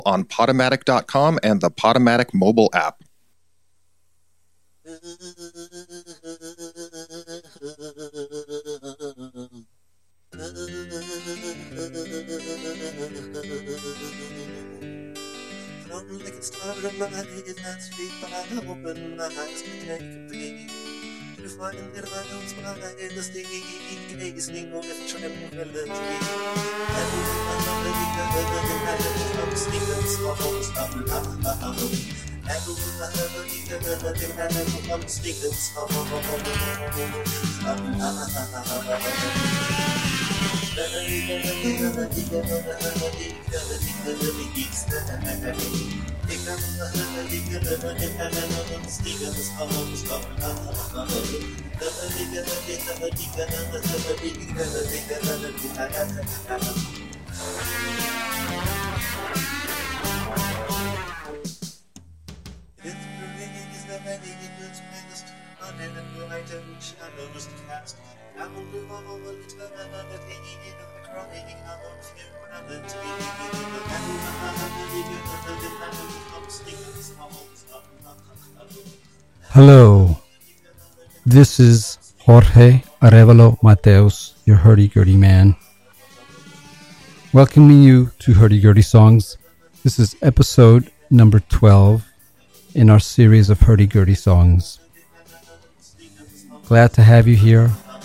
on Podomatic.com and the Podomatic mobile app. From the start of my head, not sleep, I open my eyes to take a peek. To find that I don't spy the sting, casing on the tranquility. And I'm sleeping slow, stop now. I'm sleeping Hello, this is Jorge Arevalo Mateos, your hurdy-gurdy man, welcoming you to Hurdy-Gurdy Songs. This is episode number 12 in our series of hurdy-gurdy songs. Glad to have you here.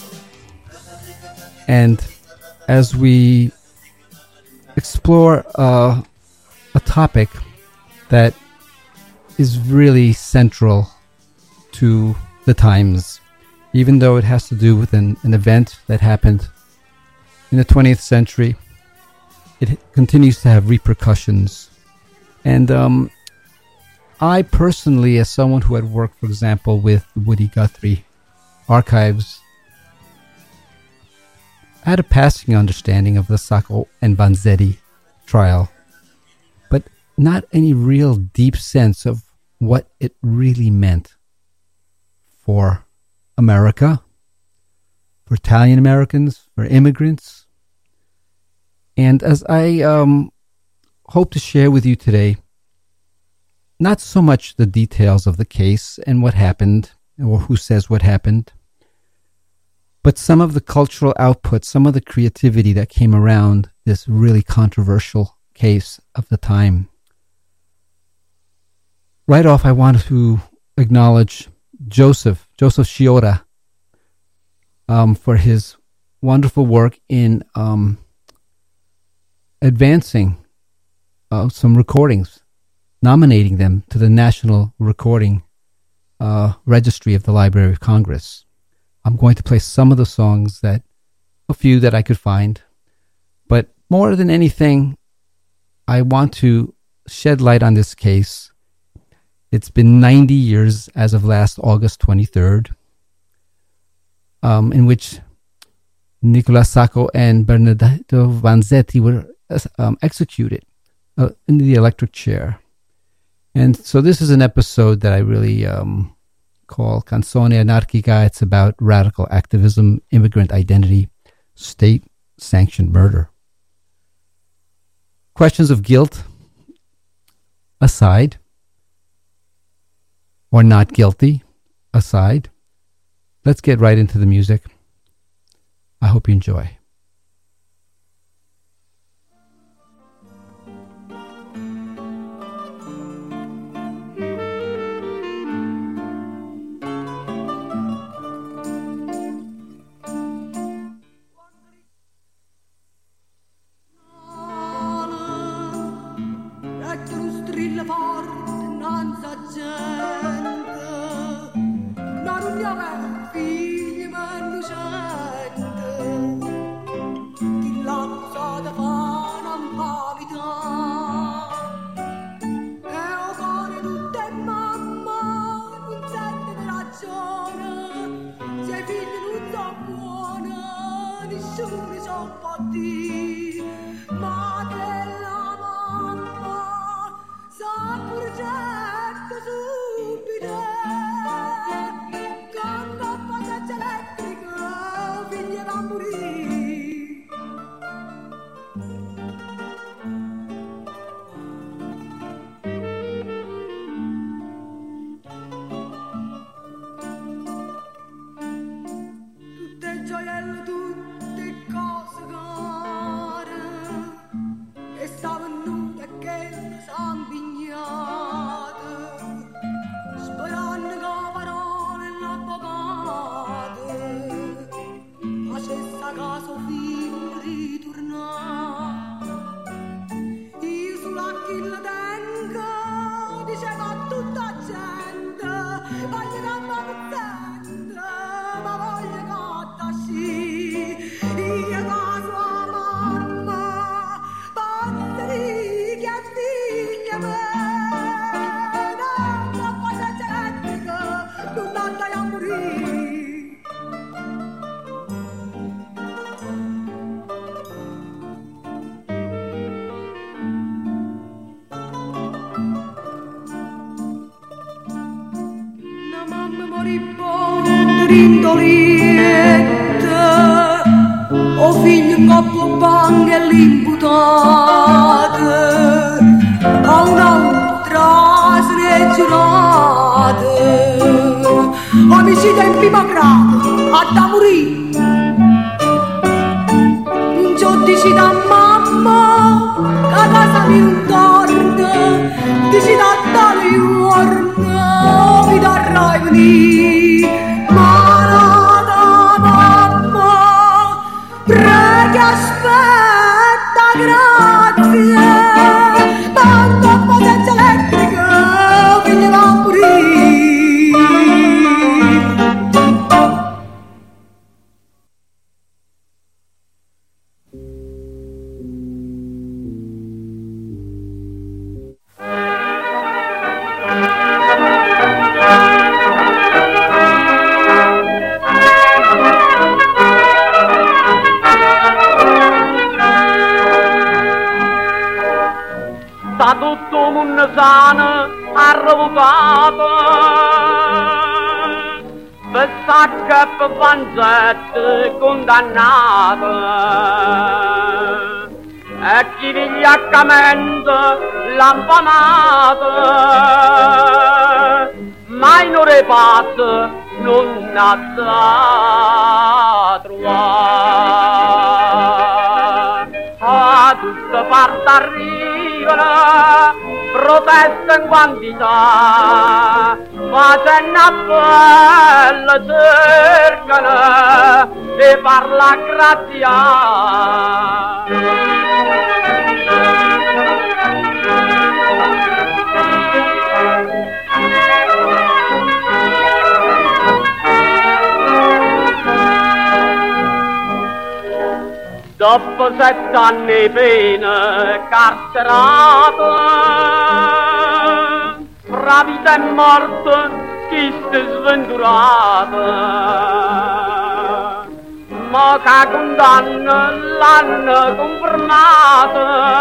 And as we explore a topic that is really central to the times, even though it has to do with an event that happened in the 20th century, it continues to have repercussions. And I personally, as someone who had worked, for example, with the Woody Guthrie archives, I had a passing understanding of the Sacco and Vanzetti trial, but not any real deep sense of what it really meant for America, for Italian Americans, for immigrants. And as I hope to share with you today, not so much the details of the case and what happened, or who says what happened, but some of the cultural output, some of the creativity that came around this really controversial case of the time. Right off, I want to acknowledge Joseph Shiora, for his wonderful work in advancing some recordings, nominating them to the National Recording Registry of the Library of Congress. I'm going to play some of the songs, a few that I could find, but more than anything, I want to shed light on this case. It's been 90 years as of last August 23rd, in which Nicola Sacco and Bernardino Vanzetti were executed in the electric chair. And so this is an episode that I really call Canzone Anarchica. It's about radical activism, immigrant identity, state-sanctioned murder. Questions of guilt aside, or not guilty aside, let's get right into the music. I hope you enjoy. chi la tengo, diceva tutta gente, voglio che m'azzenda, ma voglio che tasci, io da sua mamma, batteri che figlia me, da poi c'è gente che non dai a morire. Rindoliette, o figlio in coppo banche e l'imputate, a un'altra sreggiurate, omicidio in primo grado, a da morire. Un giudice da mamma, che a casa mi un torno, dici da tale giorno, mi darrai venire. Prega, aspetta, grazie, quando potenza elettrica figlio va a morire. Sta tutto un mondo sano arrovato per sacca e per panzette condannato e chi vigliaccamente l'ha infamato mai non repazzo non ha trovato a tutte parti arrivano proteste in quantità facendo appello cercano di farla grazia. Dopo 7 anni di pena carcerato, fra vita e morte chi si è sventurato, ma che condanna l'hanno confermato,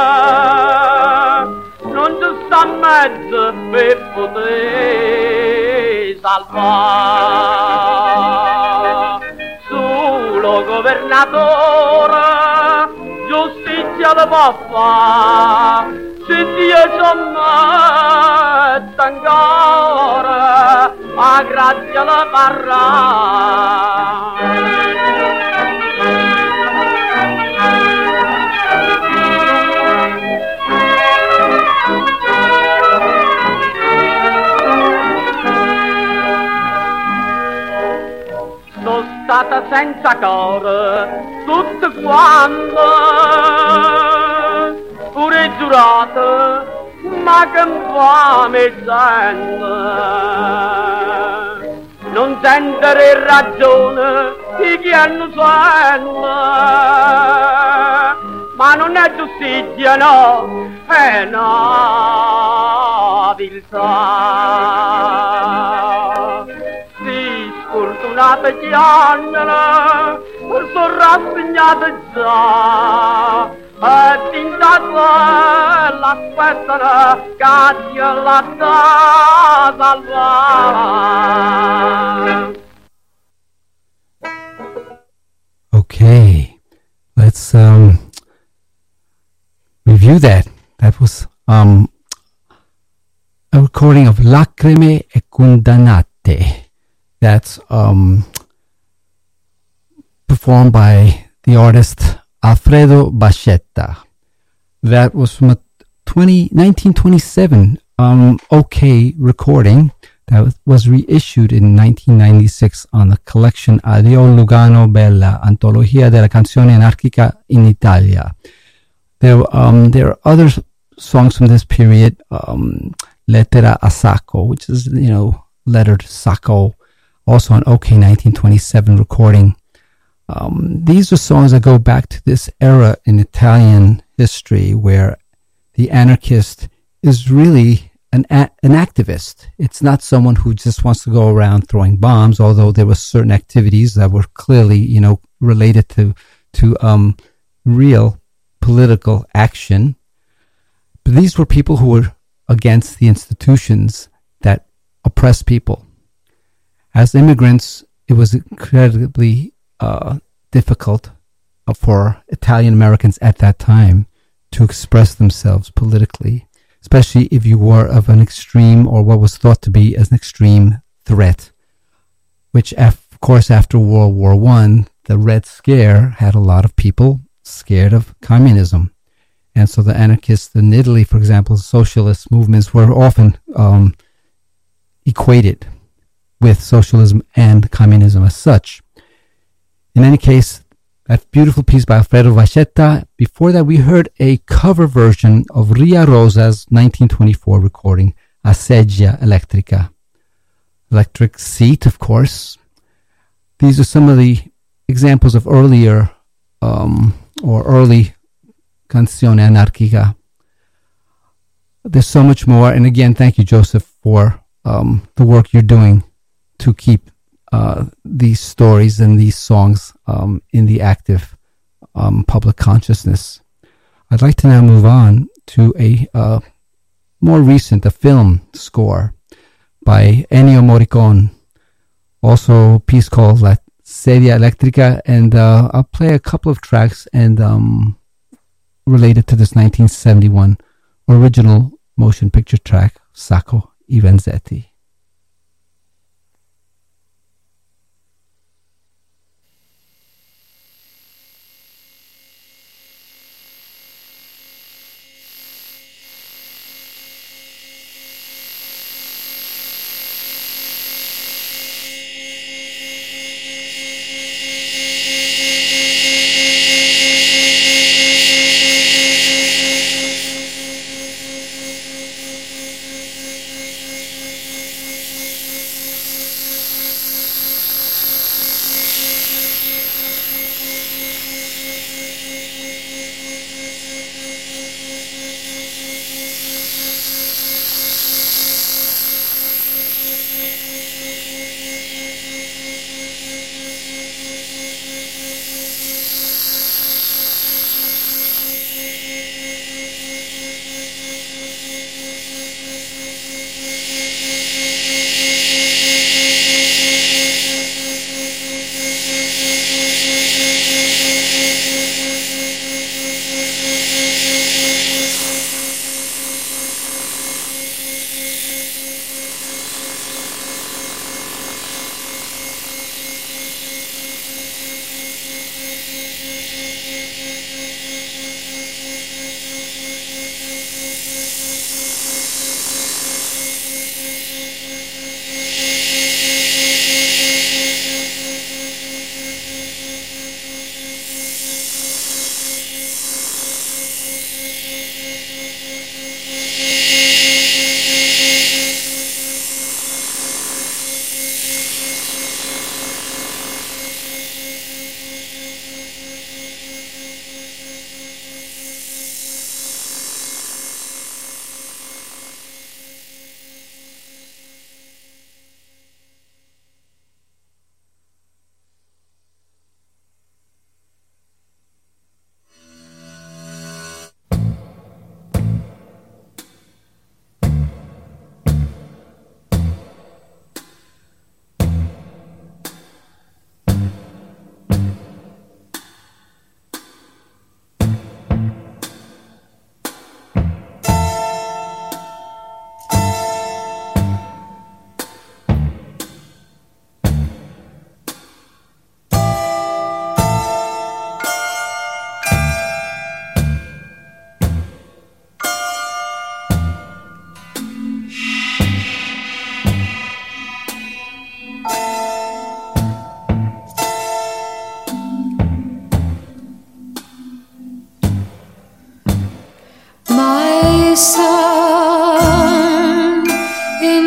non ci sta mezzo per poter salvare. Solo governatore giustizia le può fare, se Dio ci mette ancora, a grazia le parrà. Sono stata senza cuore tutto quanto, pure giurato, ma che infame sento. Non sentire ragione di chi hanno sento, ma non è giustizia, no, è nobiltà. Sfortunate chiannano, sono rassegnate già, e tintate l'aspettano che Dio la da salvare. Okay, let's review that. That was a recording of Lacrime e Condannate. That's performed by the artist Alfredo Bacchetta. That was from a 1927 OK recording that was reissued in 1996 on the collection Addio Lugano Bella, Antologia della Canzone Anarchica in Italia. There are other songs from this period, Lettera a Sacco, which is, letter to Sacco, also on OK 1927 recording. These are songs that go back to this era in Italian history where the anarchist is really an activist. It's not someone who just wants to go around throwing bombs, although there were certain activities that were clearly, related to real political action. But these were people who were against the institutions that oppress people. As immigrants, it was incredibly difficult for Italian Americans at that time to express themselves politically, especially if you were of an extreme or what was thought to be as an extreme threat, which, of course, after World War I, the Red Scare had a lot of people scared of communism. And so the anarchists in Italy, for example, socialist movements were often equated with socialism and communism as such. In any case, that beautiful piece by Alfredo Vachetta. Before that, we heard a cover version of Ria Rosa's 1924 recording, A Sedia Elettrica. Electric seat, of course. These are some of the examples of earlier early canzone anarchica. There's so much more. And again, thank you, Joseph, for the work you're doing to keep these stories and these songs in the active public consciousness. I'd like to now move on to a more recent, a film score by Ennio Morricone, also a piece called La Sedia Elettrica, and I'll play a couple of tracks and related to this 1971 original motion picture track, Sacco I Vanzetti.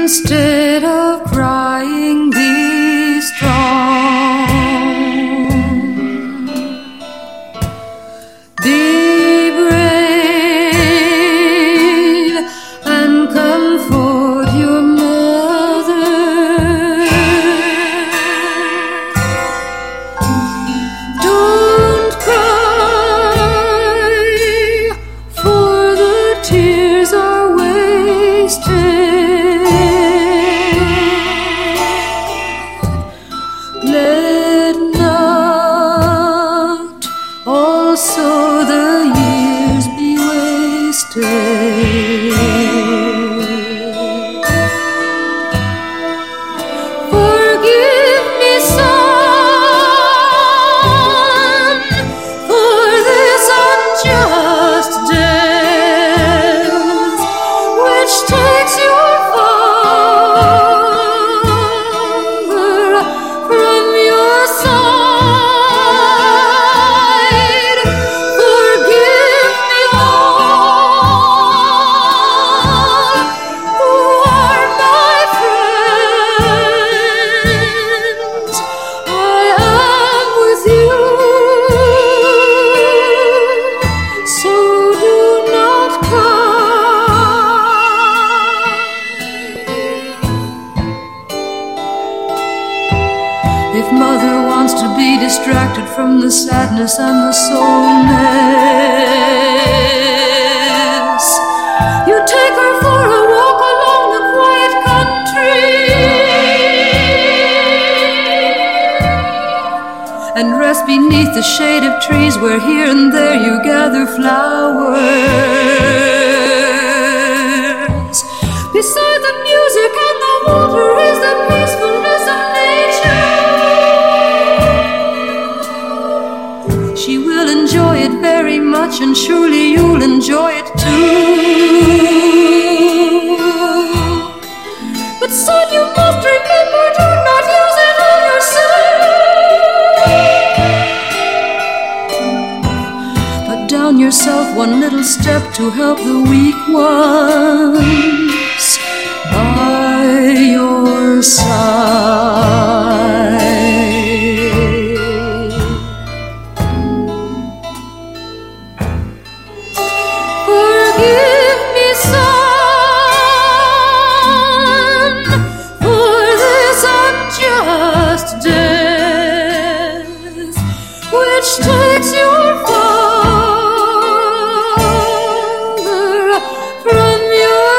Instead of crying, be strong. Be brave and comfort your mother. Don't cry, for the tears are wasted. Let not also the years be wasted. Forgive me, son, for this unjust death, which takes your father from your side. Forgive me all who are my friends. I am with you, so do not cry. If mother wants to be distracted from the sadness and the soulness, you take her for a walk along the quiet country and rest beneath the shade of trees where here and there you gather flowers. Beside the music and the water is the peacefulness of nature. She will enjoy it very much, and surely you'll enjoy it too. But son, you must remember, do not use it on yourself. Put down yourself one little step to help the weak ones by your side. Forgive me, son, for this unjust death, which takes your father from your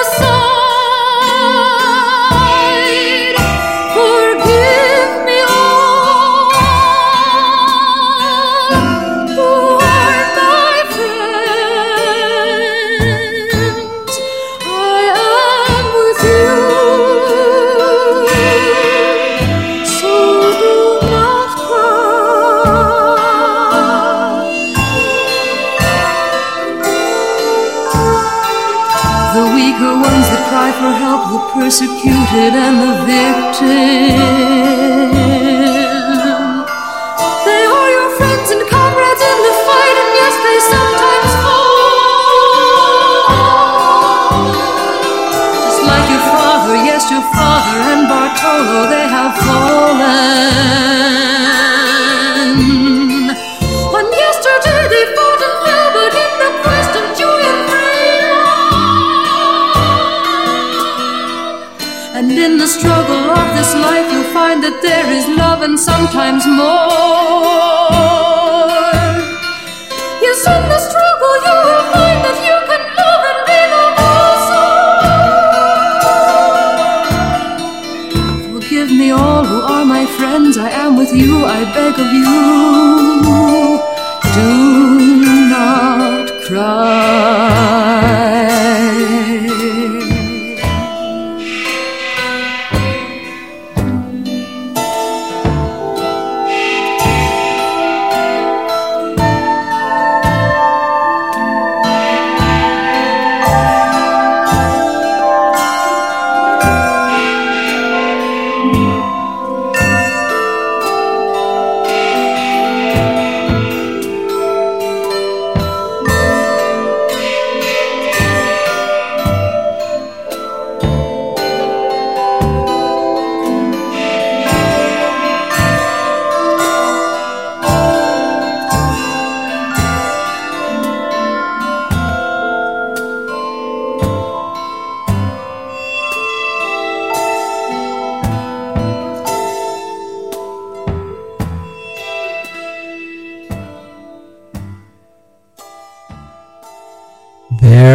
side. Forgive me all who are my friends. I am with you, so do not cry. The weaker ones that cry for help, the persecuted and the victim, they are your friends and comrades in the fight, and yes, they sometimes fall. Just like your father, yes, your father and Bartolo, they have fallen. On yesterday they fought and fell, but in the quest of joy and freedom, and in the struggle of this life you'll find that there is love and sometimes more. Yes, in the struggle you will find that you can love and be loved also. Forgive me all who are my friends, I am with you, I beg of you. Do not cry.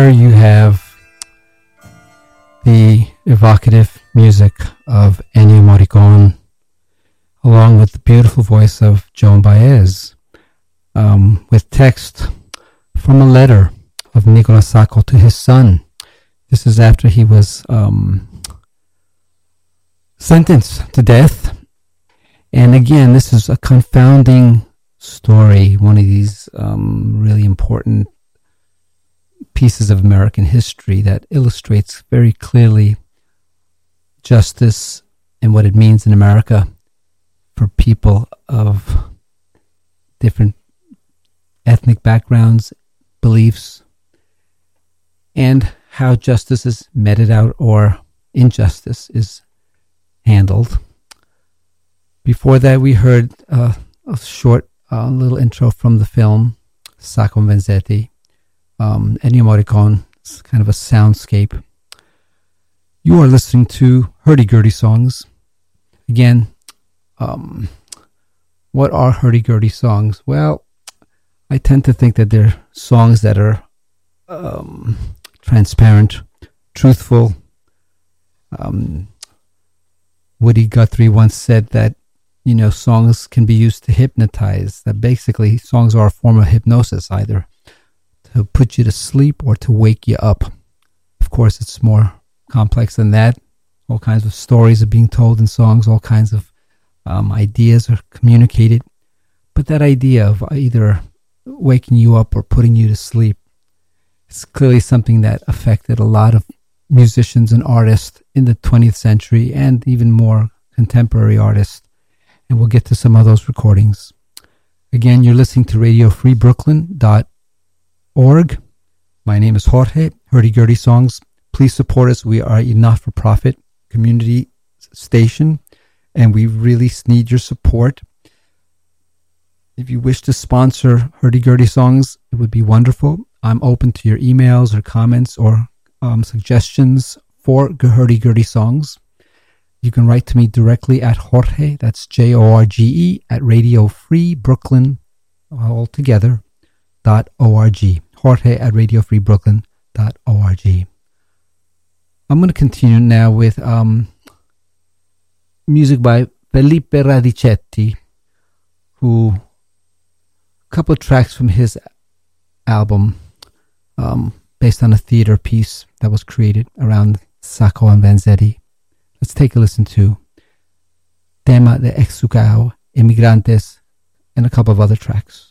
there you have the evocative music of Ennio Morricone, along with the beautiful voice of Joan Baez, with text from a letter of Nicola Sacco to his son. This is after he was sentenced to death. And again, this is a confounding story, one of these really important pieces of American history that illustrates very clearly justice and what it means in America for people of different ethnic backgrounds, beliefs, and how justice is meted out or injustice is handled. Before that, we heard a short little intro from the film Sacco and Vanzetti. Ennio Morricone, it's kind of a soundscape. You are listening to Hurdy-Gurdy songs. Again, what are hurdy-gurdy songs? Well, I tend to think that they're songs that are transparent, truthful. Woody Guthrie once said that, songs can be used to hypnotize, that basically songs are a form of hypnosis, either to put you to sleep or to wake you up. Of course, it's more complex than that. All kinds of stories are being told in songs, all kinds of ideas are communicated. But that idea of either waking you up or putting you to sleep is clearly something that affected a lot of musicians and artists in the 20th century and even more contemporary artists. And we'll get to some of those recordings. Again, you're listening to RadioFreeBrooklyn.org. My name is Jorge, Hurdy-Gurdy Songs. Please support us. We are a not-for-profit community station, and we really need your support. If you wish to sponsor Hurdy-Gurdy Songs, it would be wonderful. I'm open to your emails or comments or suggestions for Hurdy-Gurdy Songs. You can write to me directly at Jorge, that's Jorge, at RadioFreeBrooklyn, all together, .org. Jorge at RadioFreeBrooklyn.org. I'm going to continue now with music by Felipe Radicetti, a couple of tracks from his album based on a theater piece that was created around Sacco and Vanzetti. Let's take a listen to Tema de Exucao, Emigrantes, and a couple of other tracks.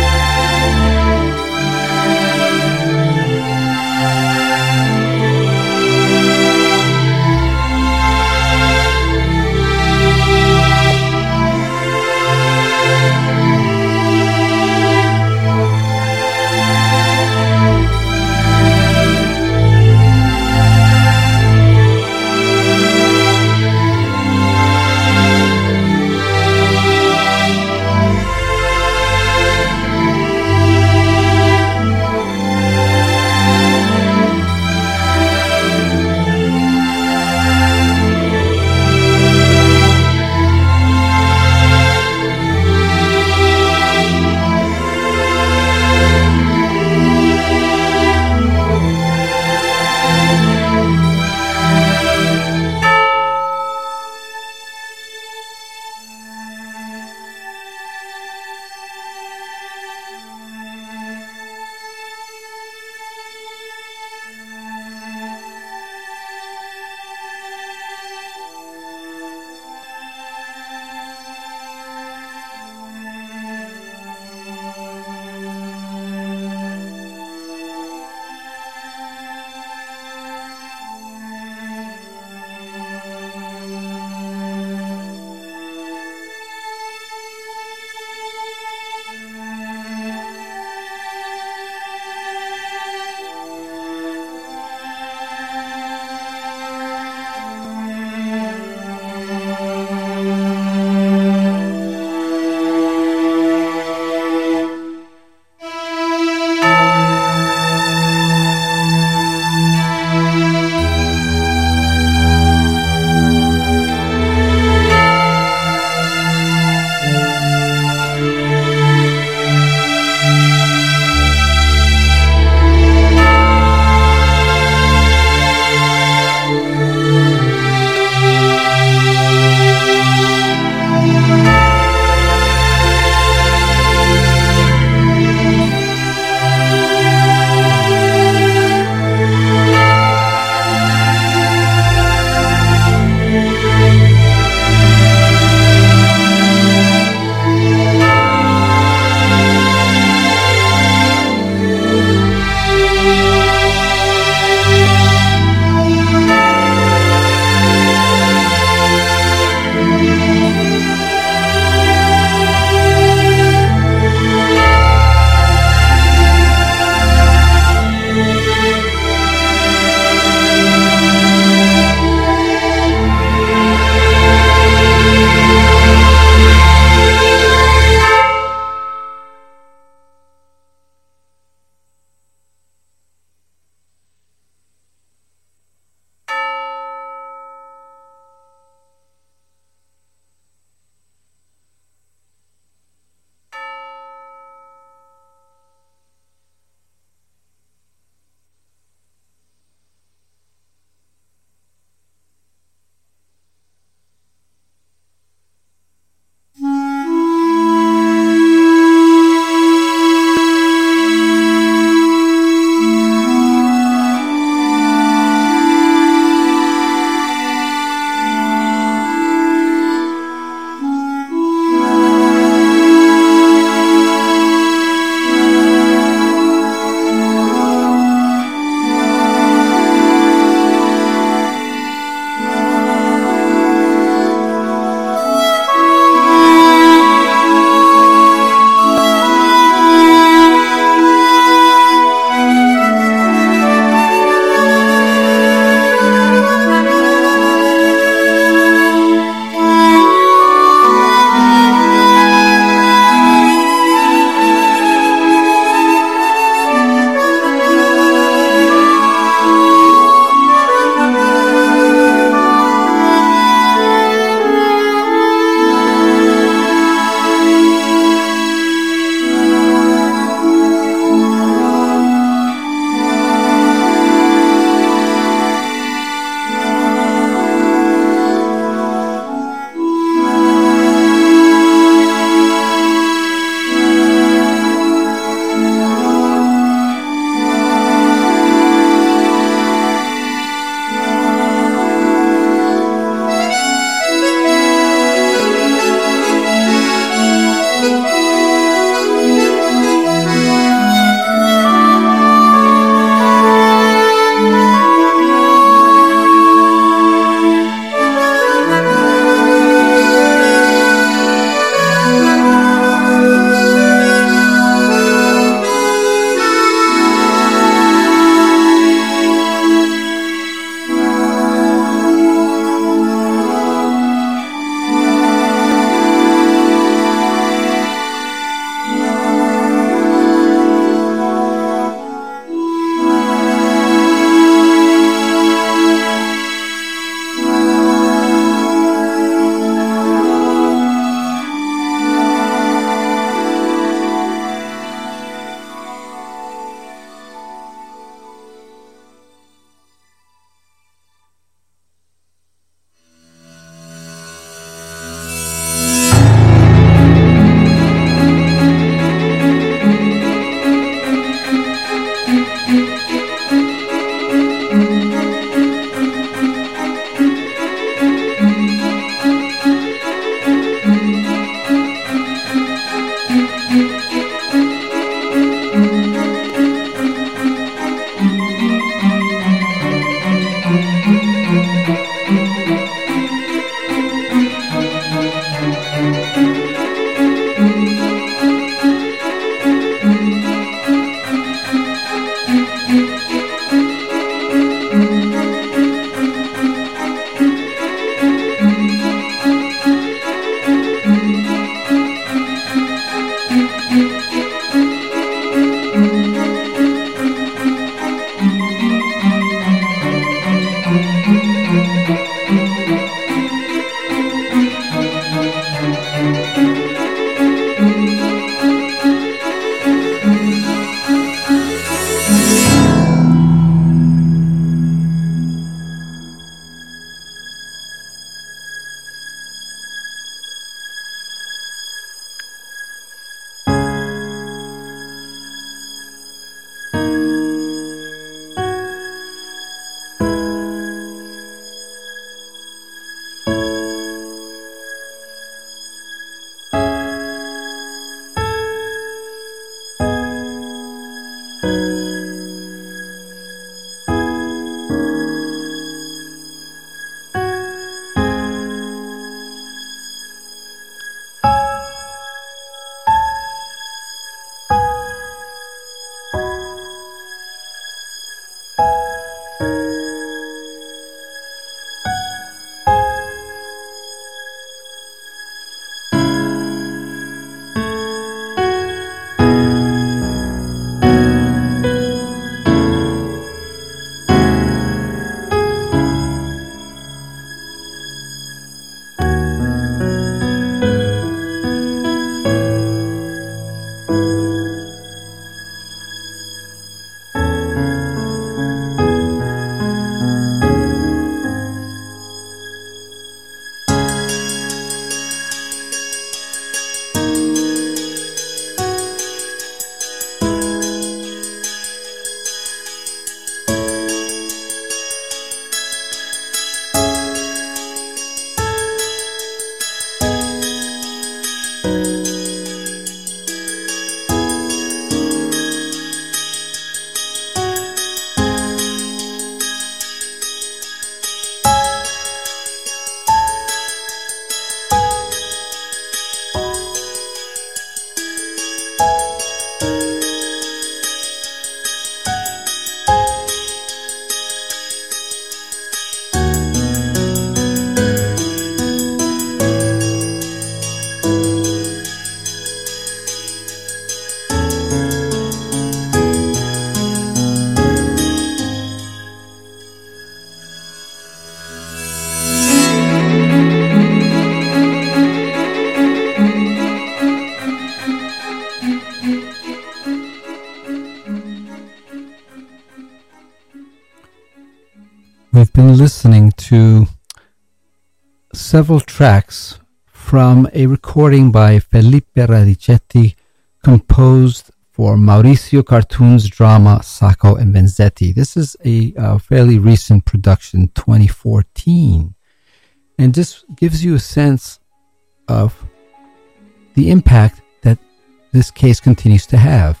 We've been listening to several tracks from a recording by Felipe Radicetti composed for Mauricio Cartoon's drama Sacco and Vanzetti. This is a fairly recent production, 2014, and this gives you a sense of the impact that this case continues to have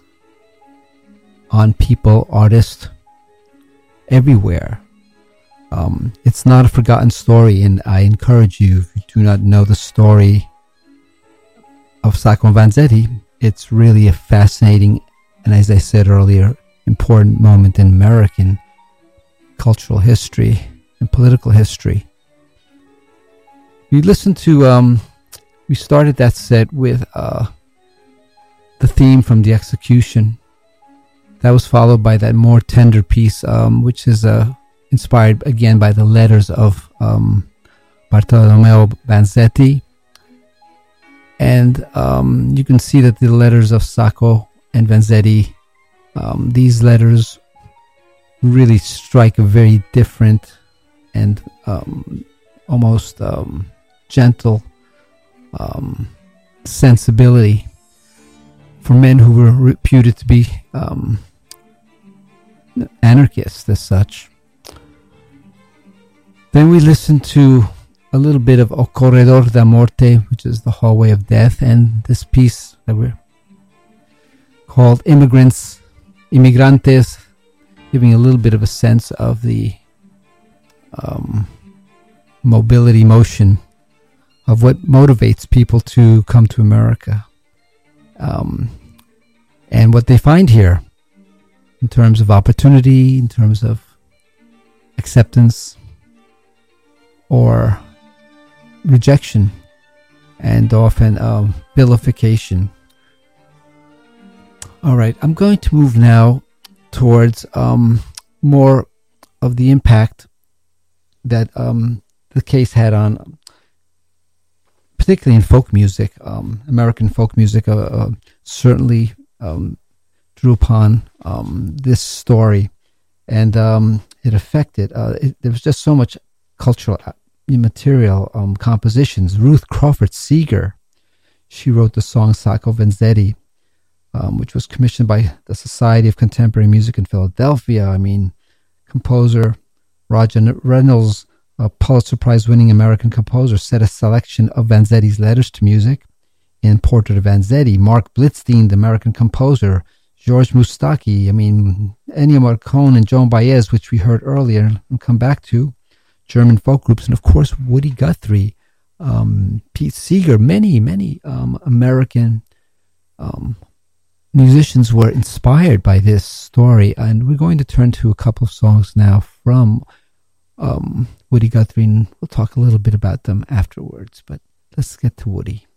on people, artists, everywhere. It's not a forgotten story, and I encourage you, if you do not know the story of Sacco and Vanzetti, it's really a fascinating and, as I said earlier, important moment in American cultural history and political history. We listened to, we started that set with the theme from The Execution. That was followed by that more tender piece, which is inspired again by the letters of Bartolomeo Vanzetti. And you can see that the letters of Sacco and Vanzetti, these letters really strike a very different and almost gentle sensibility for men who were reputed to be anarchists as such. Then we listened to a little bit of O Corredor da Morte, which is the hallway of death, and this piece that we're called Immigrantes, giving a little bit of a sense of the mobility motion of what motivates people to come to America, and what they find here in terms of opportunity, in terms of acceptance or rejection, and often vilification. All right, I'm going to move now towards more of the impact that the case had on, particularly in folk music. American folk music certainly drew upon this story, and it affected. There was just so much cultural material, compositions. Ruth Crawford Seeger, she wrote the song Sacco Vanzetti, which was commissioned by the Society of Contemporary Music in Philadelphia. I mean, composer Roger Reynolds, a Pulitzer Prize-winning American composer, set a selection of Vanzetti's letters to music in Portrait of Vanzetti. Mark Blitzstein, the American composer, George Moustaki, I mean, Ennio Morricone and Joan Baez, which we heard earlier and come back to, German folk groups, and of course Woody Guthrie, Pete Seeger, many American musicians were inspired by this story. And we're going to turn to a couple of songs now from Woody Guthrie, and we'll talk a little bit about them afterwards, but let's get to Woody.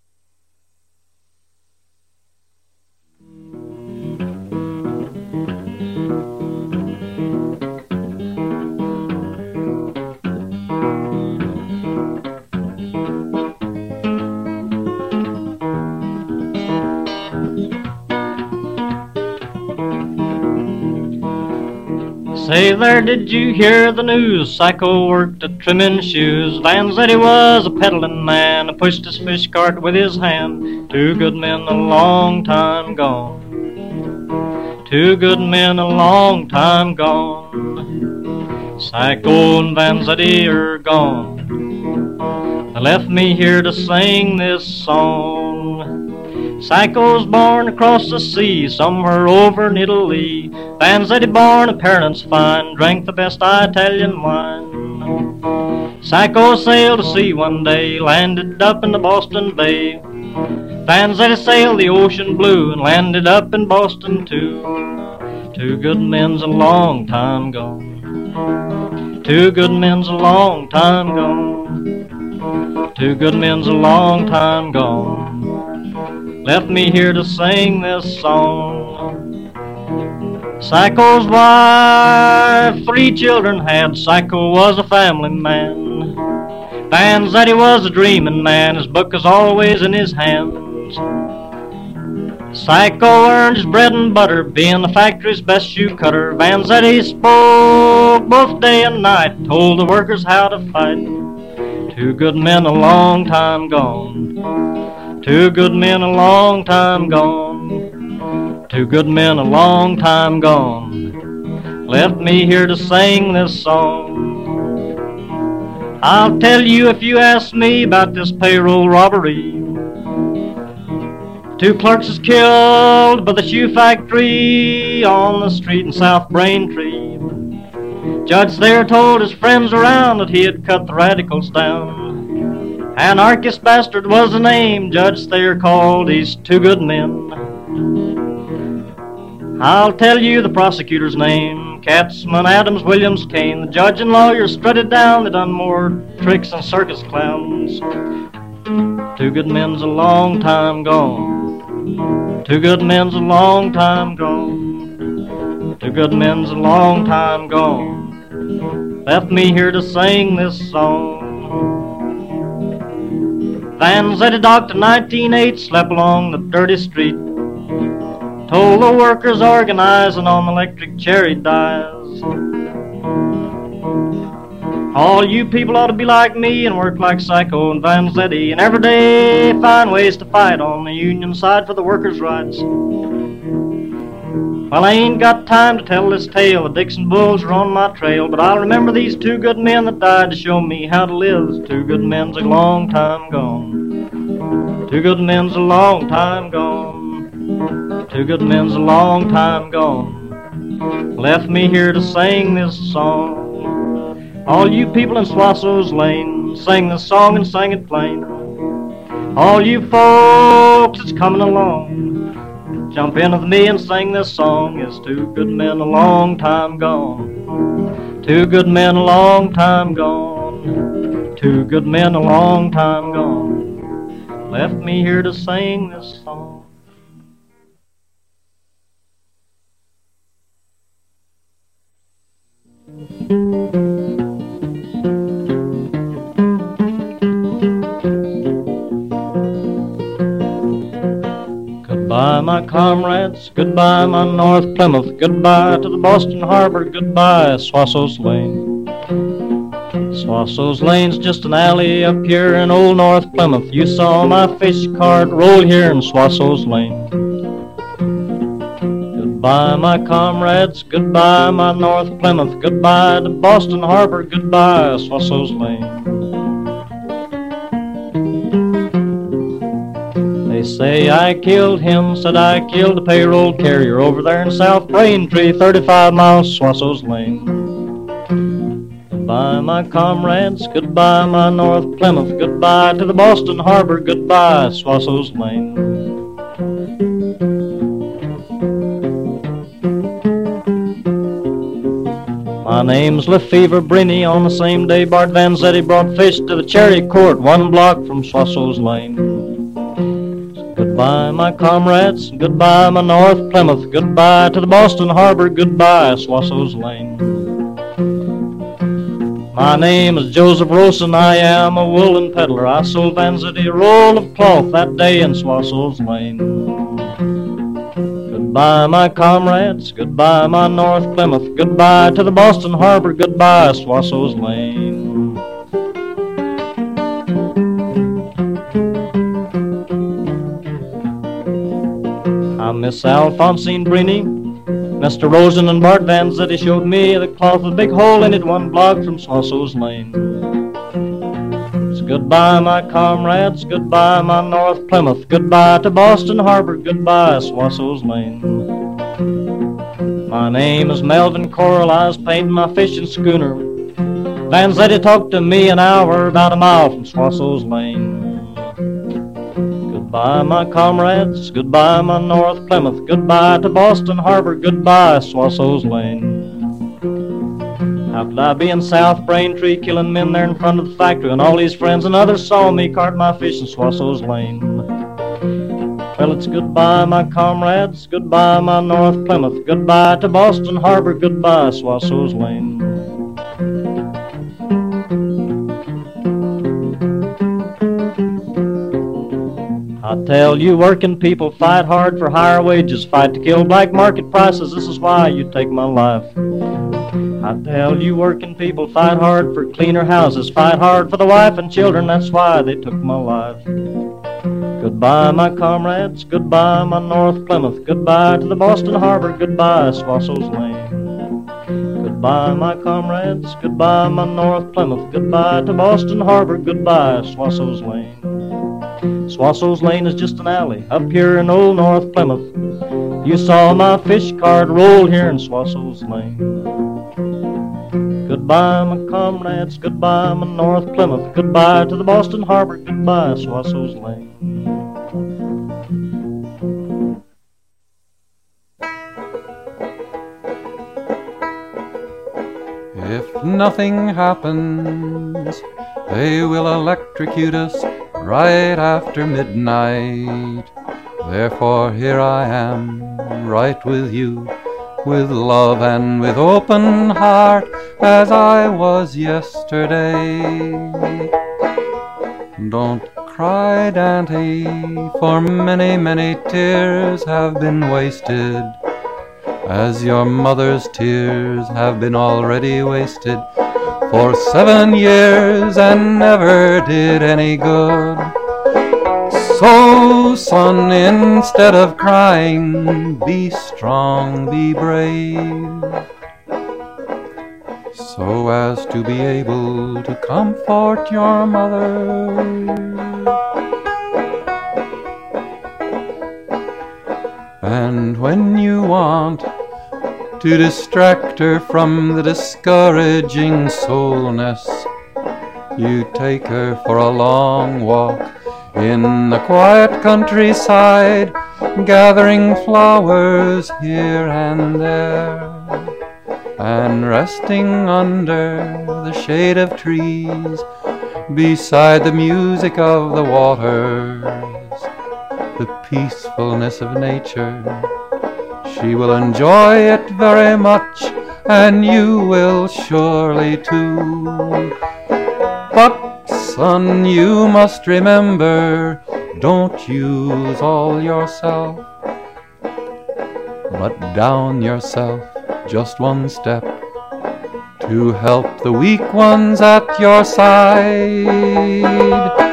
Say there, did you hear the news? Sacco worked at trimming shoes. Vanzetti was a peddling man, pushed his fish cart with his hand. Two good men a long time gone. Two good men a long time gone. Sacco and Vanzetti are gone. They left me here to sing this song. Sacco's born across the sea, somewhere over in Italy. Vanzetti born of parents fine, drank the best Italian wine. Sacco sailed to sea one day, landed up in the Boston Bay. Vanzetti sailed the ocean blue and landed up in Boston too. Two good men's a long time gone. Two good men's a long time gone. Two good men's a long time gone. Left me here to sing this song. Sacco's wife 3 children had. Sacco was a family man. Vanzetti was a dreaming man. His book is always in his hands. Sacco earned his bread and butter, being the factory's best shoe cutter. Vanzetti spoke spoke both day and night, told the workers how to fight. Two good men a long time gone. Two good men a long time gone. Two good men a long time gone. Left me here to sing this song. I'll tell you if you ask me about this payroll robbery. Two clerks is killed by the shoe factory on the street in South Braintree. Judge there told his friends around that he had cut the radicals down. Anarchist bastard was the name Judge Thayer called these two good men. I'll tell you the prosecutor's name, Katzman, Adams, Williams, Kane. The judge and lawyer strutted down, they done more tricks than circus clowns. Two good men's a long time gone. Two good men's a long time gone. Two good men's a long time gone. Left me here to sing this song. Vanzetti Doctor 1908 slept along the dirty street. Told the workers organizing on the electric chair he dies. All you people ought to be like me and work like Psycho and Vanzetti, and every day find ways to fight on the union side for the workers' rights. Well, I ain't got time to tell this tale. The Dixon Bulls are on my trail, but I'll remember these two good men that died to show me how to live. Two good men's a long time gone. Two good men's a long time gone. Two good men's a long time gone. Left me here to sing this song. All you people in Swasso's Lane, sing this song and sing it plain. All you folks that's coming along, jump in with me and sing this song. It's two good men a long time gone. Two good men a long time gone. Two good men a long time gone. Left me here to sing this song. Goodbye, my comrades, goodbye, my North Plymouth, goodbye to the Boston Harbor, goodbye, Swasso's Lane. Swasso's Lane's just an alley up here in old North Plymouth. You saw my fish cart roll here in Swasso's Lane. Goodbye, my comrades, goodbye, my North Plymouth, goodbye to Boston Harbor, goodbye, Swasso's Lane. They say I killed him, said I killed a payroll carrier over there in South Braintree, 35 miles Swasso's Lane. Goodbye, my comrades, goodbye, my North Plymouth, goodbye to the Boston Harbor, goodbye, Swasso's Lane. My name's Lefevre Briney. On the same day Bart Vanzetti brought fish to the Cherry Court, 1 block from Swasso's Lane. Goodbye, my comrades, goodbye, my North Plymouth, goodbye to the Boston Harbor, goodbye, Swasso's Lane. My name is Joseph Rosen, I am a woolen peddler. I sold Vanzetti a roll of cloth that day in Swasso's Lane. Goodbye, my comrades, goodbye, my North Plymouth, goodbye to the Boston Harbor, goodbye, Swasso's Lane. Miss Alphonsine Briney, Mr. Rosen and Bart Vanzetti showed me the cloth with a big hole in it, 1 block from Swasso's Lane. It's goodbye, my comrades, goodbye, my North Plymouth, goodbye to Boston Harbor, goodbye, Swasso's Lane. My name is Melvin Coral, I was painting my fishing schooner. Vanzetti talked to me an hour, about a mile from Swasso's Lane. Goodbye, my comrades, goodbye, my North Plymouth, goodbye to Boston Harbor, goodbye, Swasso's Lane. How could I be in South Braintree, killing men there in front of the factory, when all these friends and others saw me cart my fish in Swasso's Lane? Well, it's goodbye, my comrades, goodbye, my North Plymouth, goodbye to Boston Harbor, goodbye, Swasso's Lane. I tell you, working people, fight hard for higher wages, fight to kill black market prices. This is why you take my life. I tell you working people fight hard for cleaner houses, fight hard for the wife and children, that's why they took my life. Goodbye, my comrades, goodbye, my North Plymouth, goodbye to the Boston Harbor, goodbye, Swasso's Lane. Goodbye, my comrades, goodbye, my North Plymouth, goodbye to Boston Harbor, goodbye, Swasso's Lane. Swasso's Lane is just an alley up here in old North Plymouth. You saw my fish cart roll here in Swasso's Lane. Goodbye, my comrades, goodbye, my North Plymouth, goodbye to the Boston Harbor, goodbye, Swasso's Lane. If nothing happens, they will electrocute us right after midnight. Therefore here I am, right with you, with love and with open heart, as I was yesterday. Don't cry, Dante, for many, many tears have been wasted, as your mother's tears have been already wasted for 7 years and never did any good. So, son, instead of crying, be strong, be brave, so as to be able to comfort your mother. And when you want to distract her from the discouraging soulness, you take her for a long walk in the quiet countryside, gathering flowers here and there, and resting under the shade of trees, beside the music of the waters, the peacefulness of nature. She will enjoy it very much, and you will surely too. But, son, you must remember, don't use all yourself, but down yourself just one step to help the weak ones at your side.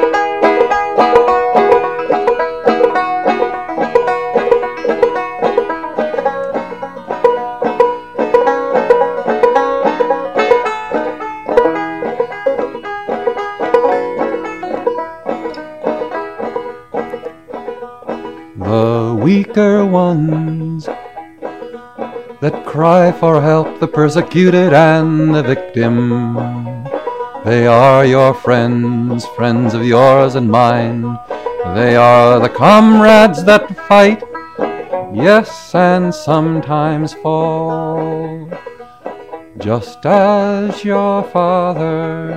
Weaker ones that cry for help, the persecuted and the victim, they are your friends, friends of yours and mine. They are the comrades that fight, yes, and sometimes fall, just as your father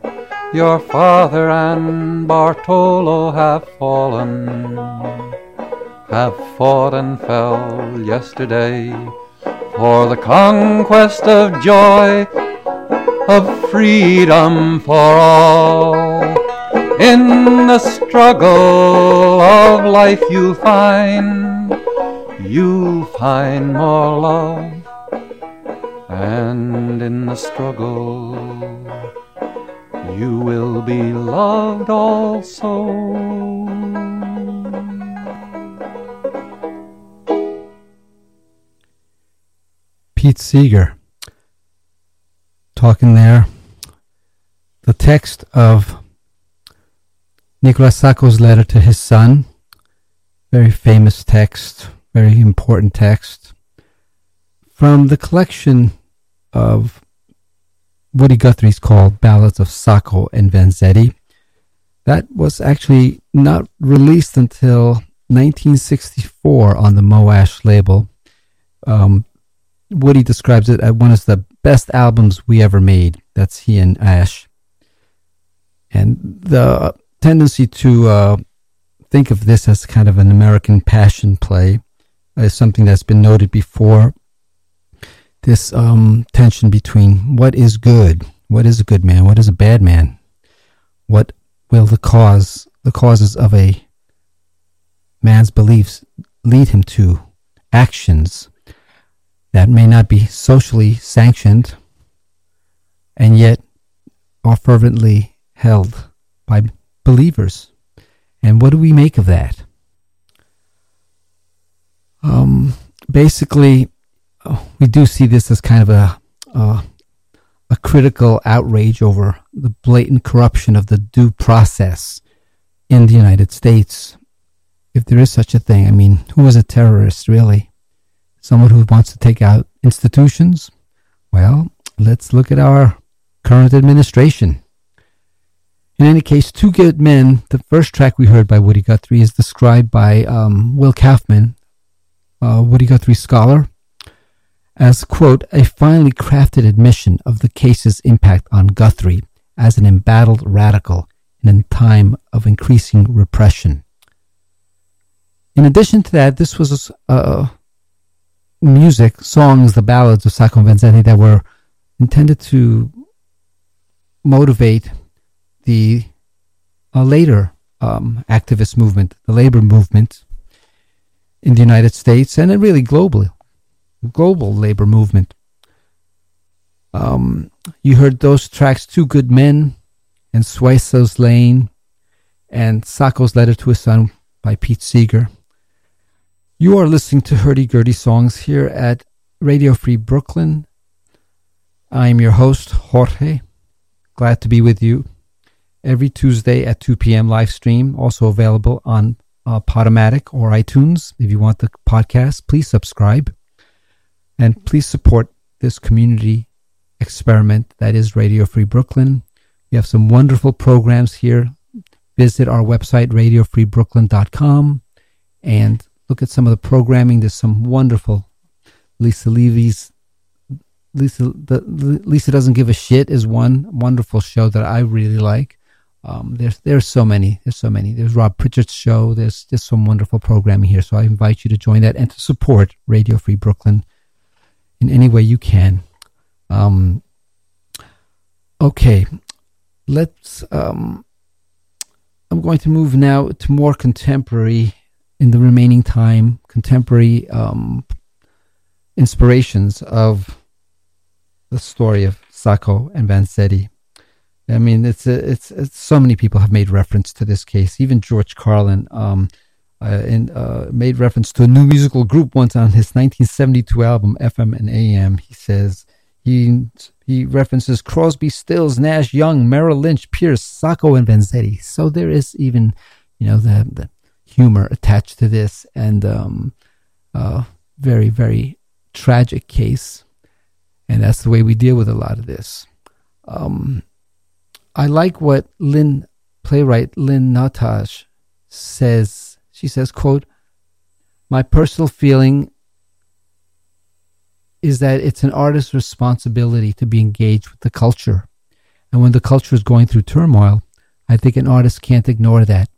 and Bartolo have fallen, have fought and fell yesterday for the conquest of joy, of freedom for all. In the struggle of life you'll find more love, and in the struggle you will be loved also. Pete Seeger talking there. The text of Nicolas Sacco's letter to his son, very famous text, very important text, from the collection of Woody Guthrie's called Ballads of Sacco and Vanzetti. That was actually not released until 1964 on the Moash label. Woody describes it as one of the best albums we ever made. That's he and Ash. And the tendency to think of this as kind of an American passion play is something that's been noted before. This tension between what is good, what is a good man, what is a bad man, what will the causes of a man's beliefs lead him to actions that may not be socially sanctioned, and yet are fervently held by believers. And what do we make of that? Basically, we do see this as kind of a critical outrage over the blatant corruption of the due process in the United States. If there is such a thing, I mean, who is a terrorist, really? Someone who wants to take out institutions? Well, let's look at our current administration. In any case, Two Good Men, the first track we heard by Woody Guthrie, is described by Will Kaufman, Woody Guthrie scholar, as, quote, a finely crafted admission of the case's impact on Guthrie as an embattled radical in a time of increasing repression. In addition to that, this was music, songs, the ballads of Sacco and Vanzetti that were intended to motivate the later activist movement, the labor movement in the United States, and then really global labor movement. You heard those tracks, Two Good Men and Sueso's Lane and Sacco's Letter to His Son by Pete Seeger. You are listening to Hurdy-Gurdy Songs here at Radio Free Brooklyn. I am your host, Jorge. Glad to be with you every Tuesday at 2 p.m. live stream, also available on Podomatic or iTunes. If you want the podcast, please subscribe. And please support this community experiment that is Radio Free Brooklyn. We have some wonderful programs here. Visit our website, radiofreebrooklyn.com, and look at some of the programming. There's some wonderful Lisa Levy's Lisa Doesn't Give a Shit is one wonderful show that I really like. There's so many. There's Rob Pritchard's show. There's just some wonderful programming here. So I invite you to join that and to support Radio Free Brooklyn in any way you can. Okay, let's. I'm going to move now to more contemporary, in the remaining time, contemporary inspirations of the story of Sacco and Vanzetti. I mean, it's so many people have made reference to this case. Even George Carlin made reference to a new musical group once on his 1972 album FM and AM. He says he references Crosby, Stills, Nash, Young, Merrill Lynch, Pierce, Sacco, and Vanzetti. So there is even, the humor attached to this, and very, very tragic case. And that's the way we deal with a lot of this. I like what playwright Lynn Nautage says. She says, quote, "My personal feeling is that it's an artist's responsibility to be engaged with the culture. And when the culture is going through turmoil, I think an artist can't ignore that."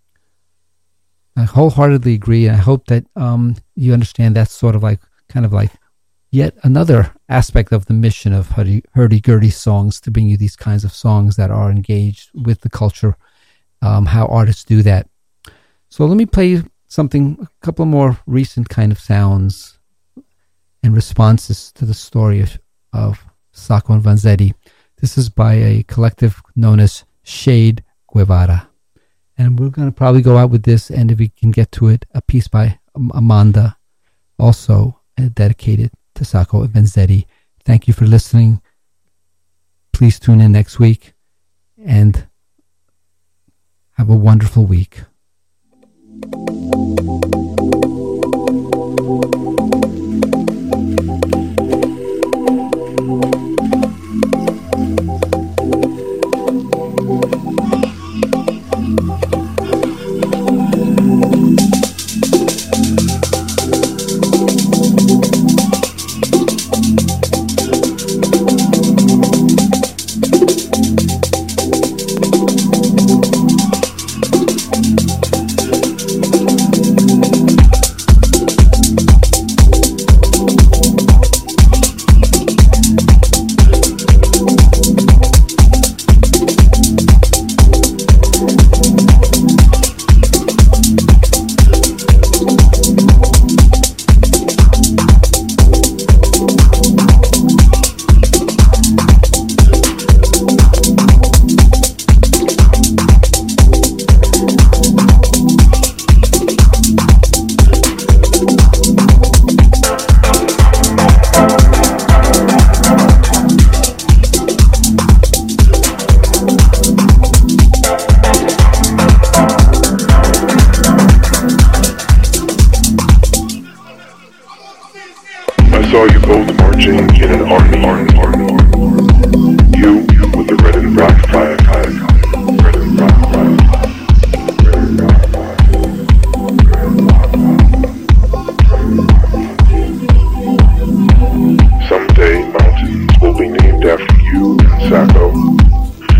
I wholeheartedly agree, and I hope that you understand that's sort of kind of like yet another aspect of the mission of Hurdy-Gurdy Songs, to bring you these kinds of songs that are engaged with the culture, how artists do that. So let me play a couple more recent kind of sounds and responses to the story of Sacco and Vanzetti. This is by a collective known as Shade Guevara. And we're going to probably go out with this, and if we can get to it, a piece by Amanda, also dedicated to Sacco and Vanzetti. Thank you for listening. Please tune in next week, and have a wonderful week.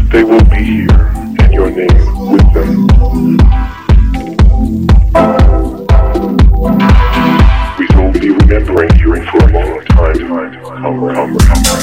They will be here, and your name with them. We will be remembering you for a long time. Come.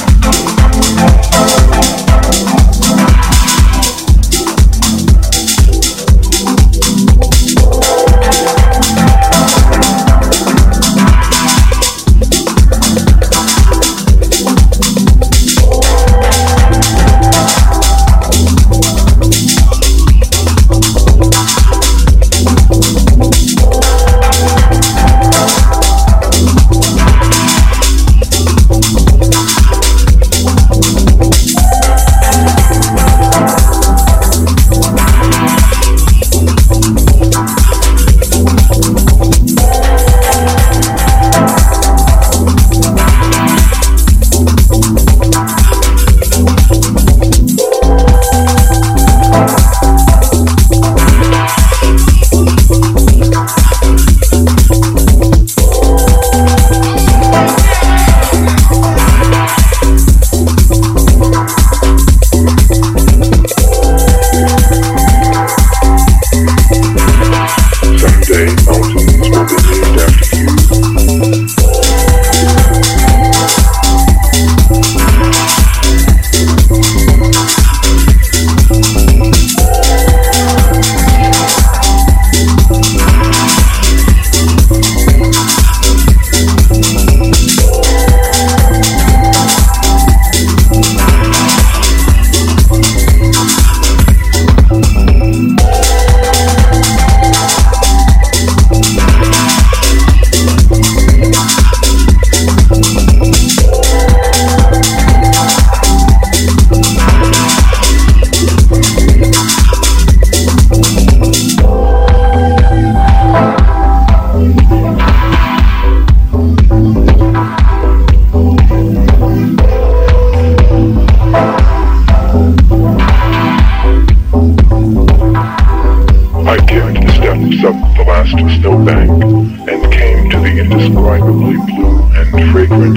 Up the last snowbank and came to the indescribably blue and fragrant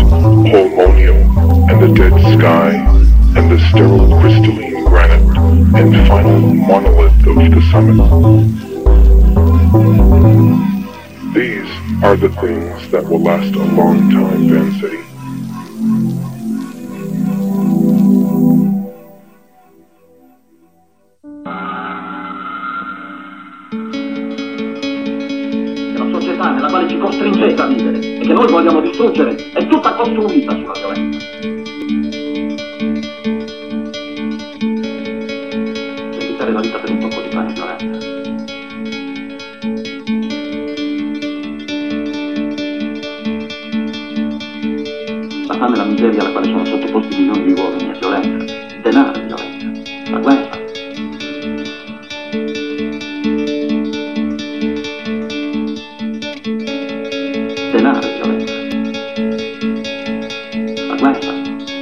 Holmonium and the dead sky and the sterile crystalline granite and final monolith of the summit. These are the things that will last a long time, Vanzetti. Nella quale ci costringete a vivere e che noi vogliamo distruggere è tutta costruita sulla violenza. Vendicare la vita per un tocco di pane violenza. La fame e la miseria alla quale sono sottoposti milioni di uomini è violenza, denaro è violenza, la guerra. Denaro è violenza. La guerra.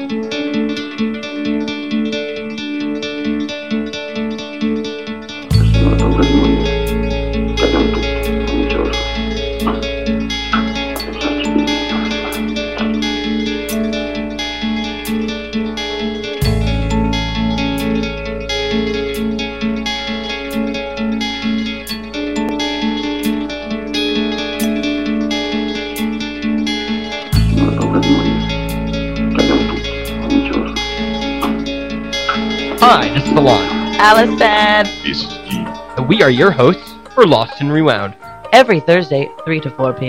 Il Signore ha paura di morire. Che abbiamo tutti, ogni giorno. A pensarci di Hi, this is Alon. Allison. This is Steve. And we are your hosts for Lost and Rewound. Every Thursday, 3 to 4 p.m.